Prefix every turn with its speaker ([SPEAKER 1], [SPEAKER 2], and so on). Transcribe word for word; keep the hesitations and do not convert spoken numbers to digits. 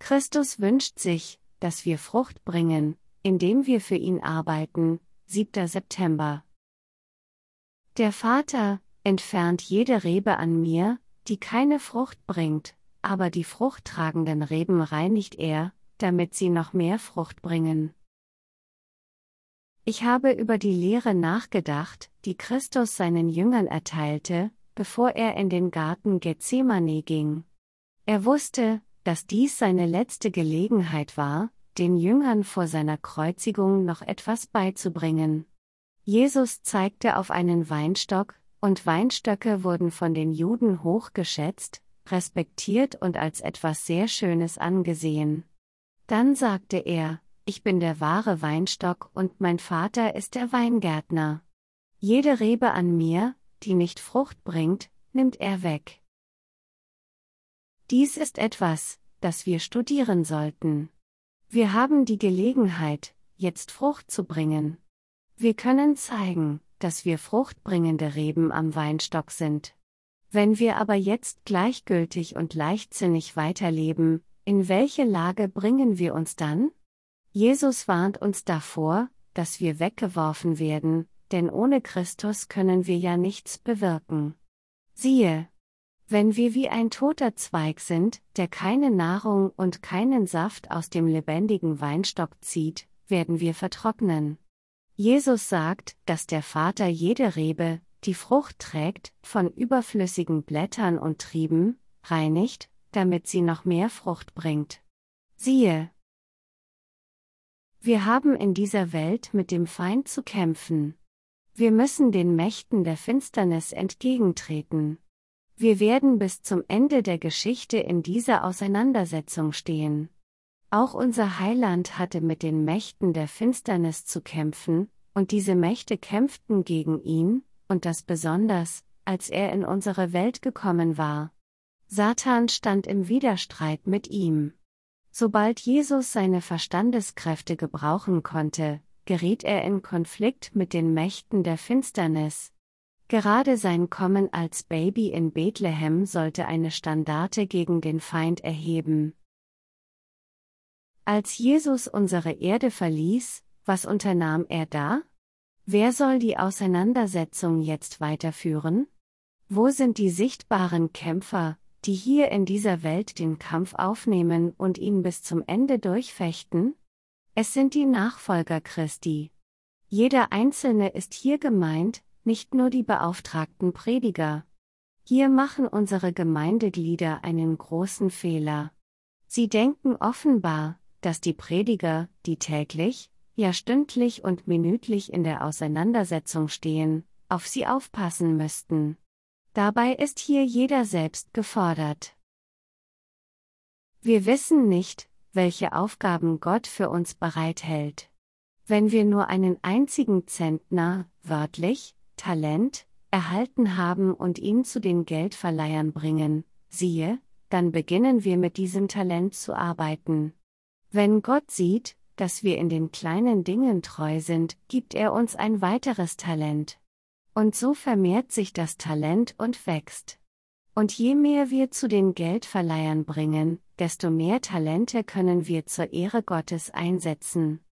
[SPEAKER 1] Christus wünscht sich, dass wir Frucht bringen, indem wir für ihn arbeiten. siebter September. Der Vater entfernt jede Rebe an mir, die keine Frucht bringt, aber die fruchttragenden Reben reinigt er, damit sie noch mehr Frucht bringen. Ich habe über die Lehre nachgedacht, die Christus seinen Jüngern erteilte, bevor er in den Garten Gethsemane ging. Er wusste, dass dies seine letzte Gelegenheit war, den Jüngern vor seiner Kreuzigung noch etwas beizubringen. Jesus zeigte auf einen Weinstock, und Weinstöcke wurden von den Juden hochgeschätzt, respektiert und als etwas sehr Schönes angesehen. Dann sagte er: Ich bin der wahre Weinstock und mein Vater ist der Weingärtner. Jede Rebe an mir, die nicht Frucht bringt, nimmt er weg. Dies ist etwas, das wir studieren sollten. Wir haben die Gelegenheit, jetzt Frucht zu bringen. Wir können zeigen, dass wir fruchtbringende Reben am Weinstock sind. Wenn wir aber jetzt gleichgültig und leichtsinnig weiterleben, in welche Lage bringen wir uns dann? Jesus warnt uns davor, dass wir weggeworfen werden, denn ohne Christus können wir ja nichts bewirken. Siehe, wenn wir wie ein toter Zweig sind, der keine Nahrung und keinen Saft aus dem lebendigen Weinstock zieht, werden wir vertrocknen. Jesus sagt, dass der Vater jede Rebe, die Frucht trägt, von überflüssigen Blättern und Trieben, reinigt, damit sie noch mehr Frucht bringt. Siehe, wir haben in dieser Welt mit dem Feind zu kämpfen. Wir müssen den Mächten der Finsternis entgegentreten. Wir werden bis zum Ende der Geschichte in dieser Auseinandersetzung stehen. Auch unser Heiland hatte mit den Mächten der Finsternis zu kämpfen, und diese Mächte kämpften gegen ihn, und das besonders, als er in unsere Welt gekommen war. Satan stand im Widerstreit mit ihm. Sobald Jesus seine Verstandeskräfte gebrauchen konnte, geriet er in Konflikt mit den Mächten der Finsternis. Gerade sein Kommen als Baby in Bethlehem sollte eine Standarte gegen den Feind erheben. Als Jesus unsere Erde verließ, was unternahm er da? Wer soll die Auseinandersetzung jetzt weiterführen? Wo sind die sichtbaren Kämpfer, die hier in dieser Welt den Kampf aufnehmen und ihn bis zum Ende durchfechten? Es sind die Nachfolger Christi. Jeder Einzelne ist hier gemeint, nicht nur die beauftragten Prediger. Hier machen unsere Gemeindeglieder einen großen Fehler. Sie denken offenbar, dass die Prediger, die täglich, ja stündlich und minütlich in der Auseinandersetzung stehen, auf sie aufpassen müssten. Dabei ist hier jeder selbst gefordert. Wir wissen nicht, welche Aufgaben Gott für uns bereithält. Wenn wir nur einen einzigen Zentner, wörtlich, Talent, erhalten haben und ihn zu den Geldverleihern bringen, siehe, dann beginnen wir mit diesem Talent zu arbeiten. Wenn Gott sieht, dass wir in den kleinen Dingen treu sind, gibt er uns ein weiteres Talent. Und so vermehrt sich das Talent und wächst. Und je mehr wir zu den Geldverleihern bringen, desto mehr Talente können wir zur Ehre Gottes einsetzen.